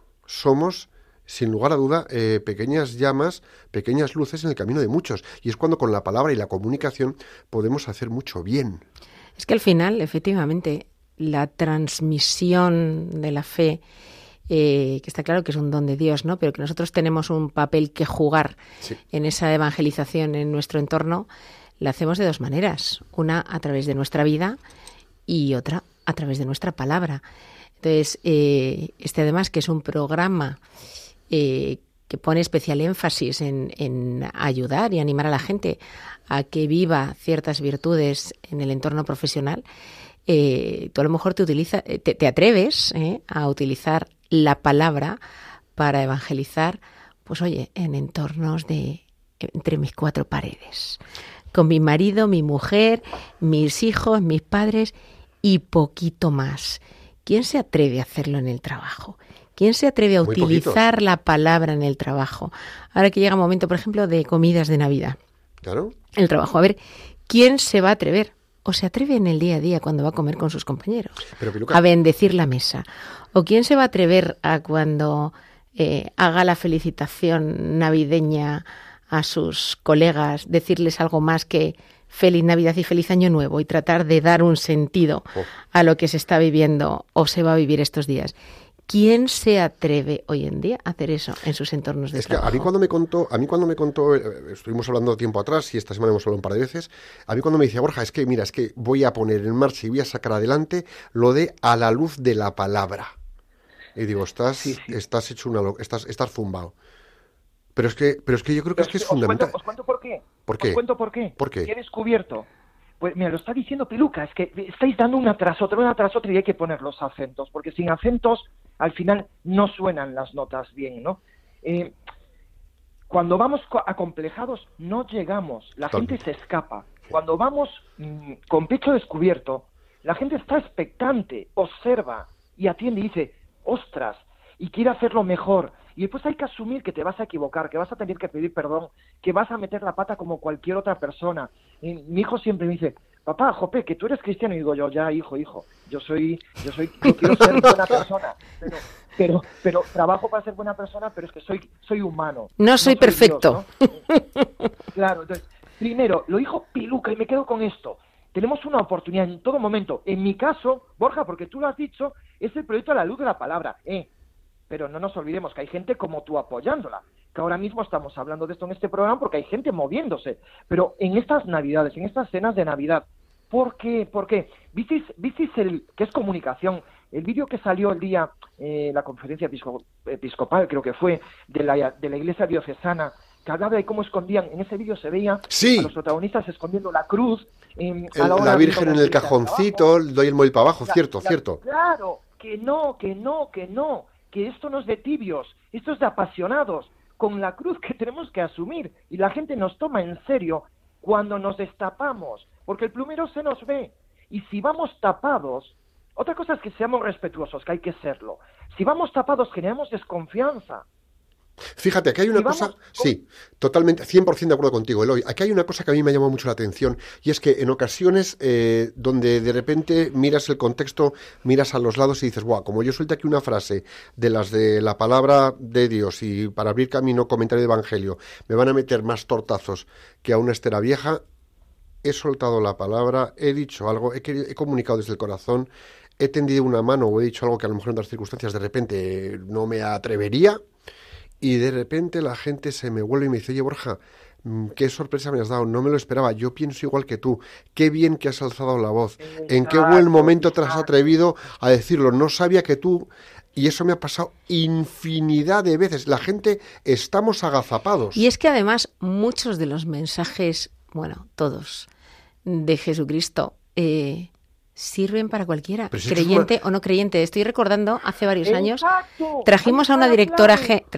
sin lugar a duda, pequeñas llamas, pequeñas luces en el camino de muchos. Y es cuando con la palabra y la comunicación podemos hacer mucho bien. Es que al final, efectivamente, la transmisión de la fe, que está claro que es un don de Dios, ¿no? Pero que nosotros tenemos un papel que jugar en esa evangelización en nuestro entorno, la hacemos de dos maneras. Una a través de nuestra vida y otra a través de nuestra palabra. Entonces, además que es un programa que pone especial énfasis en ayudar y animar a la gente a que viva ciertas virtudes en el entorno profesional, tú a lo mejor te atreves a utilizar la palabra para evangelizar, pues oye, en entornos entre mis cuatro paredes, con mi marido, mi mujer, mis hijos, mis padres y poquito más. ¿Quién se atreve a hacerlo en el trabajo? ¿Quién se atreve a utilizar la palabra en el trabajo? Ahora que llega un momento, por ejemplo, de comidas de Navidad. Claro. El trabajo. A ver, ¿quién se va a atrever? ¿O se atreve en el día a día cuando va a comer con sus compañeros? Pero, Piluca, a bendecir la mesa. ¿O quién se va a atrever a cuando haga la felicitación navideña a sus colegas, decirles algo más que Feliz Navidad y Feliz Año Nuevo y tratar de dar un sentido a lo que se está viviendo o se va a vivir estos días? ¿Quién se atreve hoy en día a hacer eso en sus entornos de trabajo? Es que a mí cuando me contó, estuvimos hablando tiempo atrás y esta semana hemos hablado un par de veces, a mí cuando me decía, Borja, es que voy a poner en marcha y voy a sacar adelante lo de a la luz de la palabra. Y digo, estás hecho estás zumbado. Pero es que yo creo que es fundamental. Os cuento por qué. ¿Por qué? Os cuento por qué. ¿Por qué? ¿Qué he descubierto? Pues mira, lo está diciendo Piluca, es que estáis dando una tras otra y hay que poner los acentos, porque sin acentos al final no suenan las notas bien, ¿no? Cuando vamos acomplejados no llegamos, la gente se escapa. Cuando vamos con pecho descubierto, la gente está expectante, observa y atiende y dice, ostras, y quiere hacerlo mejor. Y después hay que asumir que te vas a equivocar, que vas a tener que pedir perdón, que vas a meter la pata como cualquier otra persona. Mi hijo siempre me dice, papá, Jope, que tú eres cristiano. Y digo yo, ya, hijo, yo quiero ser buena persona, pero trabajo para ser buena persona, pero es que soy humano. No soy perfecto. Dios, ¿no? Claro, entonces, primero, lo dijo Piluca y me quedo con esto. Tenemos una oportunidad en todo momento. En mi caso, Borja, porque tú lo has dicho, es el proyecto a la luz de la palabra. Pero no nos olvidemos que hay gente como tú apoyándola, que ahora mismo estamos hablando de esto en este programa porque hay gente moviéndose, pero en estas Navidades, en estas cenas de Navidad, ¿por qué? ¿Visteis el que es comunicación, El vídeo que salió el día, la conferencia episcopal, creo que fue, de la iglesia diocesana, que hablaba de cómo escondían, en ese vídeo se veía Sí. a los protagonistas escondiendo la cruz. La Virgen en el cajoncito, doy el móvil para abajo, cierto. Claro, que no, que esto no es de tibios, esto es de apasionados, con la cruz que tenemos que asumir, y la gente nos toma en serio cuando nos destapamos, porque el plumero se nos ve, y si vamos tapados, otra cosa es que seamos respetuosos, que hay que serlo, si vamos tapados generamos desconfianza. Fíjate, aquí hay una cosa, sí, totalmente, 100% de acuerdo contigo, Eloy. Aquí hay una cosa que a mí me ha llamado mucho la atención, y es que en ocasiones donde de repente miras el contexto, miras a los lados y dices, guau, como yo suelte aquí una frase de las de la palabra de Dios y para abrir camino comentario de Evangelio, me van a meter más tortazos que a una estera vieja, he soltado la palabra, he dicho algo, he comunicado desde el corazón, he tendido una mano o he dicho algo que a lo mejor en otras circunstancias de repente no me atrevería. Y de repente la gente se me vuelve y me dice, oye Borja, qué sorpresa me has dado, no me lo esperaba, yo pienso igual que tú, qué bien que has alzado la voz, en qué buen momento te has atrevido a decirlo, no sabía que tú, y eso me ha pasado infinidad de veces, la gente estamos agazapados. Y es que además muchos de los mensajes, bueno, todos, de Jesucristo, sirven para cualquiera, creyente o no creyente. Estoy recordando, hace varios años, trajimos a una directora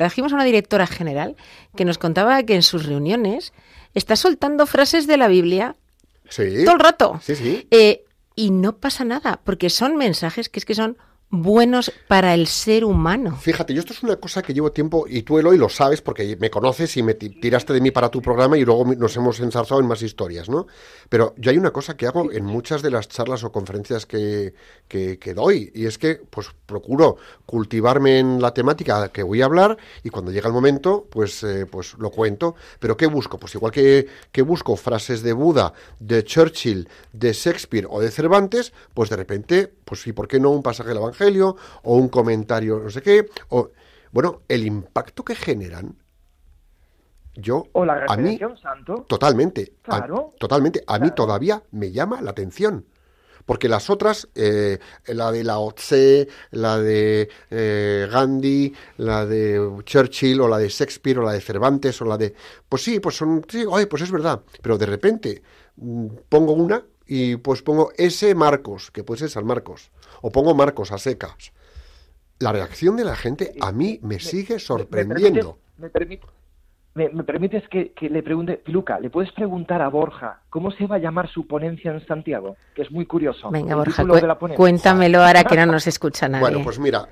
general que nos contaba que en sus reuniones está soltando frases de la Biblia todo el rato. Sí. Y no pasa nada, porque son mensajes que son buenos para el ser humano. Fíjate, yo esto es una cosa que llevo tiempo, y tú, Eloy, lo sabes porque me conoces y me tiraste de mí para tu programa y luego nos hemos ensarzado en más historias, ¿no? Pero yo hay una cosa que hago en muchas de las charlas o conferencias que doy, y es que pues procuro cultivarme en la temática que voy a hablar, y cuando llega el momento, pues lo cuento. ¿Pero qué busco? Pues igual que busco frases de Buda, de Churchill, de Shakespeare o de Cervantes, pues de repente, pues sí, ¿por qué no un pasaje del Evangelio o un comentario no sé qué? O, bueno, el impacto que generan, o la referencia santo. Totalmente, claro, a mí todavía me llama la atención. Porque las otras, la de Lao Tse, la de Gandhi, la de Churchill, o la de Shakespeare, o la de Cervantes, o la de... Pues sí, pues es verdad. Pero de repente pongo una y pues pongo ese Marcos, que puede ser San Marcos, o pongo Marcos a secas. La reacción de la gente a mí me sigue sorprendiendo. ¿Me permites que le pregunte, Luca, le puedes preguntar a Borja cómo se va a llamar su ponencia en Santiago? Que es muy curioso. Venga, Borja, cuéntamelo ahora que no nos escucha nadie. Bueno, pues mira,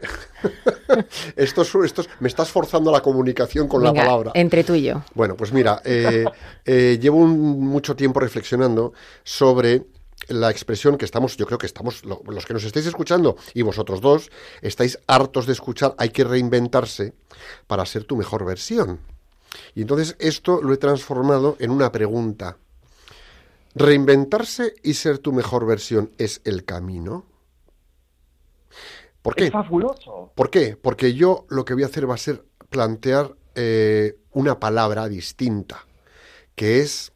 me estás forzando la comunicación con la palabra. Entre tú y yo. Bueno, pues mira, llevo mucho tiempo reflexionando sobre la expresión que yo creo que estamos, los que nos estáis escuchando y vosotros dos, estáis hartos de escuchar, hay que reinventarse para ser tu mejor versión. Y entonces esto lo he transformado en una pregunta. ¿Reinventarse y ser tu mejor versión es el camino? ¿Por qué? Es fabuloso. ¿Por qué? Porque yo lo que voy a hacer va a ser plantear una palabra distinta, que es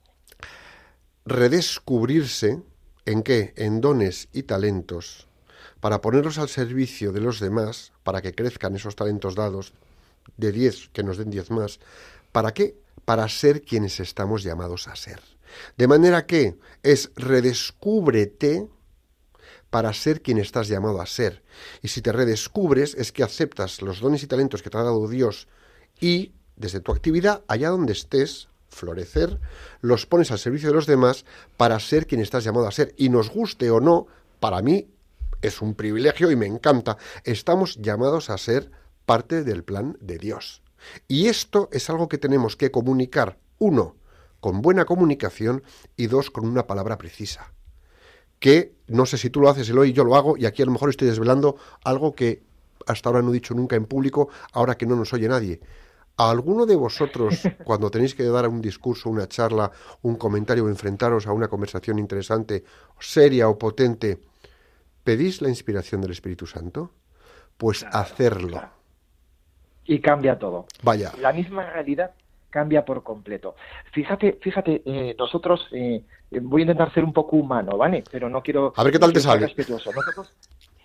redescubrirse, ¿en qué? En dones y talentos, para ponerlos al servicio de los demás, para que crezcan esos talentos dados, de 10, que nos den 10 más. ¿Para qué? Para ser quienes estamos llamados a ser. De manera que es redescúbrete para ser quien estás llamado a ser. Y si te redescubres es que aceptas los dones y talentos que te ha dado Dios y, desde tu actividad, allá donde estés, florecer, los pones al servicio de los demás para ser quien estás llamado a ser. Y nos guste o no, para mí es un privilegio y me encanta. Estamos llamados a ser parte del plan de Dios. Y esto es algo que tenemos que comunicar, 1, con buena comunicación, y 2, con una palabra precisa. Que no sé si tú lo haces, Eloy, yo lo hago, y aquí a lo mejor estoy desvelando algo que hasta ahora no he dicho nunca en público, ahora que no nos oye nadie. ¿A alguno de vosotros, cuando tenéis que dar un discurso, una charla, un comentario o enfrentaros a una conversación interesante, seria o potente, pedís la inspiración del Espíritu Santo? Pues claro, hacerlo. Claro. Y cambia todo. Vaya. La misma realidad cambia por completo. Fíjate, nosotros, voy a intentar ser un poco humano, ¿vale? Pero no quiero... A ver qué tal te sale. Nosotros,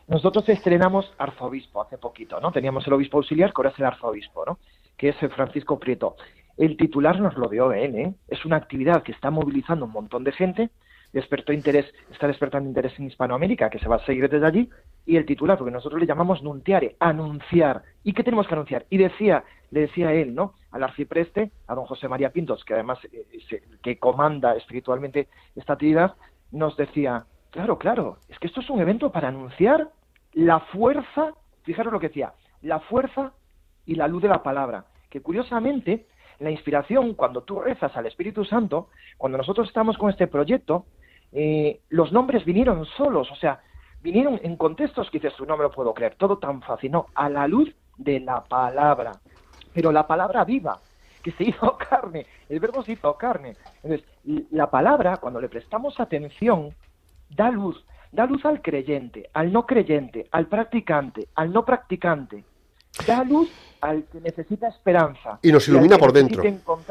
nosotros estrenamos arzobispo hace poquito, ¿no? Teníamos el obispo auxiliar, que ahora es el arzobispo, ¿no? Que es el Francisco Prieto. El titular nos lo dio él, ¿eh? Es una actividad que está movilizando un montón de gente, está despertando interés en Hispanoamérica, que se va a seguir desde allí, y el titular, porque nosotros le llamamos nuntiare, anunciar. ¿Y qué tenemos que anunciar? Y le decía él, ¿no? Al arcipreste, a don José María Pintos, que además que comanda espiritualmente esta actividad, nos decía, claro, es que esto es un evento para anunciar la fuerza, fijaros lo que decía, la fuerza y la luz de la palabra, que curiosamente la inspiración, cuando tú rezas al Espíritu Santo, cuando nosotros estamos con este proyecto, los nombres vinieron solos, o sea, vinieron en contextos que dices, tú no me lo puedo creer, todo tan fácil, no, a la luz de la palabra, pero la palabra viva, que se hizo carne, el verbo se hizo carne. Entonces, la palabra, cuando le prestamos atención, da luz al creyente, al no creyente, al practicante, al no practicante, da luz al que necesita esperanza. Y nos ilumina por dentro.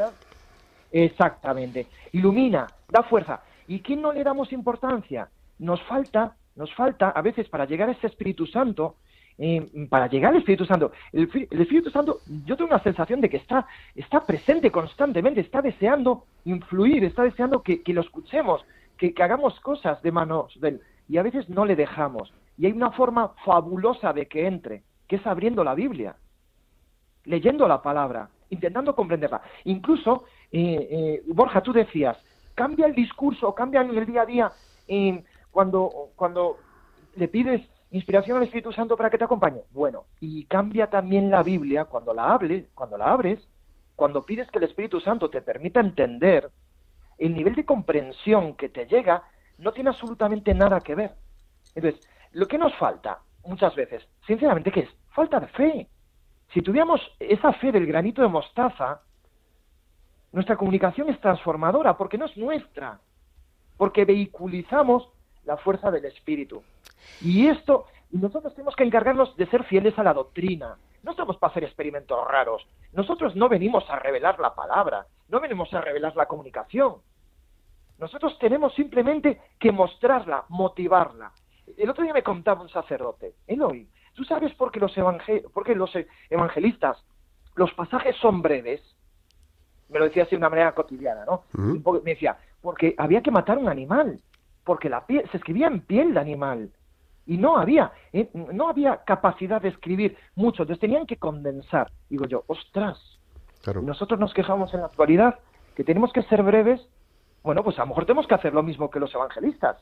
Exactamente, ilumina, da fuerza. ¿Y quién no le damos importancia? Nos falta a veces para llegar a ese Espíritu Santo, para llegar al Espíritu Santo. El Espíritu Santo, yo tengo una sensación de que está presente constantemente, está deseando influir, está deseando que lo escuchemos, que hagamos cosas de manos de él, y a veces no le dejamos. Y hay una forma fabulosa de que entre, que es abriendo la Biblia, leyendo la palabra, intentando comprenderla. Incluso, Borja, tú decías, cambia el discurso, cambia en el día a día, cuando le pides inspiración al Espíritu Santo para que te acompañe. Bueno, y cambia también la Biblia cuando la abres, cuando pides que el Espíritu Santo te permita entender, el nivel de comprensión que te llega no tiene absolutamente nada que ver. Entonces, lo que nos falta muchas veces, sinceramente, ¿qué es? Falta de fe. Si tuviéramos esa fe del granito de mostaza, nuestra comunicación es transformadora, porque no es nuestra, porque vehiculizamos la fuerza del Espíritu. Y nosotros tenemos que encargarnos de ser fieles a la doctrina. No estamos para hacer experimentos raros. Nosotros no venimos a revelar la palabra, no venimos a revelar la comunicación. Nosotros tenemos simplemente que mostrarla, motivarla. El otro día me contaba un sacerdote, Eloy, ¿tú sabes por qué los evangelistas, los pasajes son breves? Me lo decía así de una manera cotidiana, ¿no? Uh-huh. Me decía, porque había que matar un animal, porque la piel, se escribía en piel de animal, y no había capacidad de escribir mucho, entonces tenían que condensar. Digo yo, ostras, claro. Nosotros nos quejamos en la actualidad que tenemos que ser breves. Bueno, pues a lo mejor tenemos que hacer lo mismo que los evangelistas.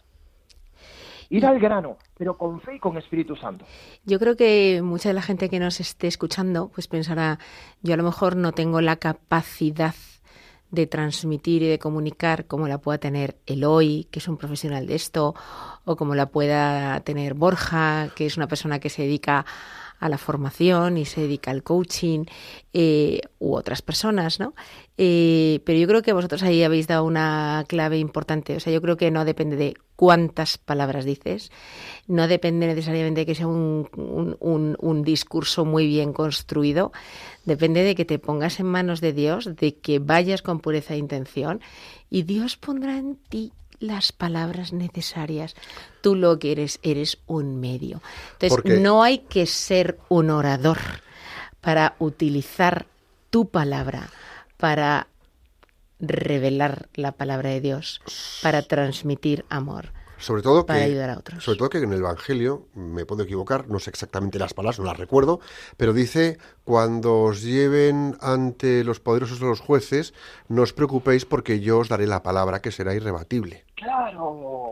Ir al grano, pero con fe y con Espíritu Santo. Yo creo que mucha de la gente que nos esté escuchando pues pensará, yo a lo mejor no tengo la capacidad de transmitir y de comunicar como la pueda tener Eloy, que es un profesional de esto, o como la pueda tener Borja, que es una persona que se dedica a la formación y se dedica al coaching, u otras personas, ¿no? Pero yo creo que vosotros ahí habéis dado una clave importante. O sea, yo creo que no depende de cuántas palabras dices, no depende necesariamente de que sea un discurso muy bien construido, depende de que te pongas en manos de Dios, de que vayas con pureza de intención, y Dios pondrá en ti las palabras necesarias. Tú lo que eres un medio. Entonces, no hay que ser un orador para utilizar tu palabra, para revelar la palabra de Dios, para transmitir amor. Sobre todo para ayudar a otros. Sobre todo que en el Evangelio, me puedo equivocar, no sé exactamente las palabras, no las recuerdo, pero dice, cuando os lleven ante los poderosos de los jueces, no os preocupéis porque yo os daré la palabra que será irrebatible. Claro.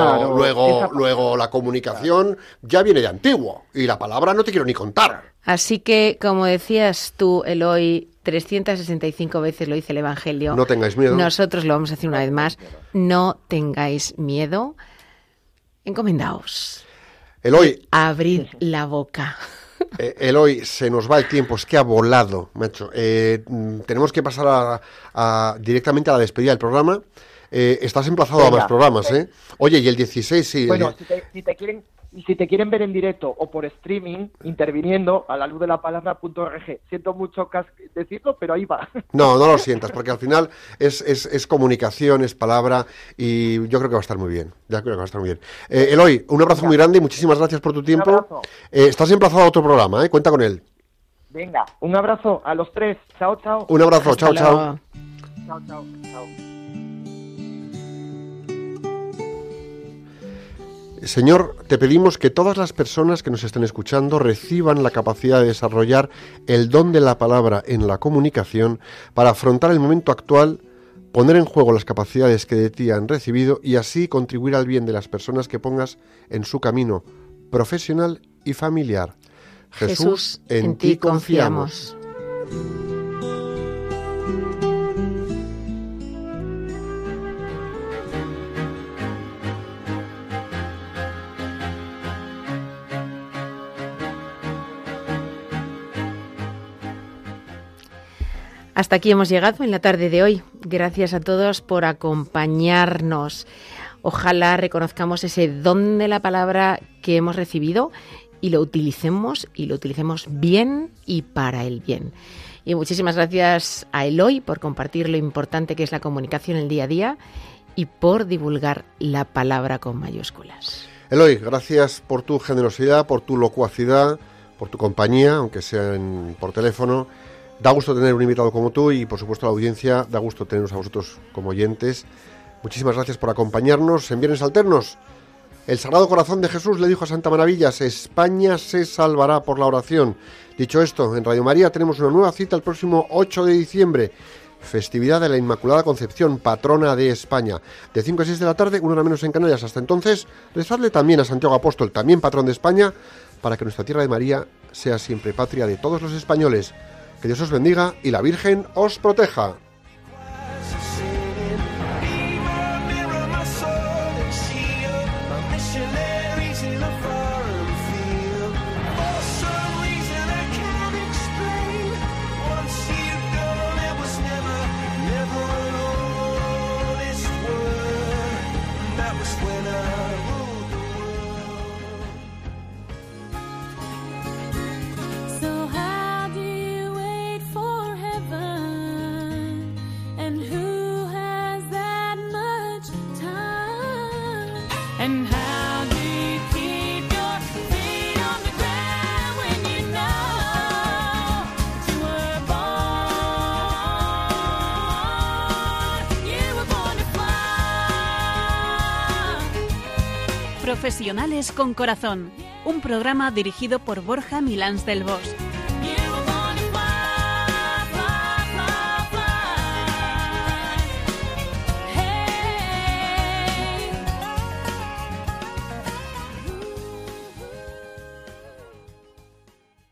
Luego la comunicación ya viene de antiguo, y la palabra no te quiero ni contar. Así que, como decías tú, Eloy, 365 veces lo dice el Evangelio. No tengáis miedo. Nosotros lo vamos a decir una vez más. No tengáis miedo. Encomendaos. Eloy. Abrid la boca. Eloy, se nos va el tiempo, es que ha volado, macho. Tenemos que pasar directamente a la despedida del programa. Estás emplazado a más programas, ¿eh? Oye, y el 16 sí. Bueno, si te quieren Y si te quieren ver en directo o por streaming, interviniendo a la luz de la palabra.org. Siento mucho decirlo, pero ahí va. No lo sientas, porque al final es comunicación, es palabra, y yo creo que va a estar muy bien. Eloy, un abrazo muy grande y muchísimas gracias por tu tiempo. Un abrazo. Estás emplazado a otro programa, cuenta con él. Venga, un abrazo a los tres. Chao, chao. Un abrazo, Hasta chao, chao. luego. Chao, chao, chao. Señor, te pedimos que todas las personas que nos estén escuchando reciban la capacidad de desarrollar el don de la palabra en la comunicación para afrontar el momento actual, poner en juego las capacidades que de ti han recibido y así contribuir al bien de las personas que pongas en su camino profesional y familiar. Jesús, en ti confiamos. Hasta aquí hemos llegado en la tarde de hoy. Gracias a todos por acompañarnos. Ojalá reconozcamos ese don de la palabra que hemos recibido y lo utilicemos bien y para el bien. Y muchísimas gracias a Eloy por compartir lo importante que es la comunicación en el día a día y por divulgar la palabra con mayúsculas. Eloy, gracias por tu generosidad, por tu locuacidad, por tu compañía, aunque sea por teléfono. Da gusto tener un invitado como tú y, por supuesto, a la audiencia. Da gusto teneros a vosotros como oyentes. Muchísimas gracias por acompañarnos en Viernes Alternos. El Sagrado Corazón de Jesús le dijo a Santa Maravillas: España se salvará por la oración. Dicho esto, en Radio María tenemos una nueva cita el próximo 8 de diciembre. Festividad de la Inmaculada Concepción, patrona de España. De 5 a 6 de la tarde, 1 hora menos en Canarias. Hasta entonces, rezadle también a Santiago Apóstol, también patrón de España, para que nuestra tierra de María sea siempre patria de todos los españoles. Que Dios os bendiga y la Virgen os proteja. And how do you keep your feet on the ground when you know you were born to fly? Profesionales con Corazón, un programa dirigido por Borja Milans del Bosch.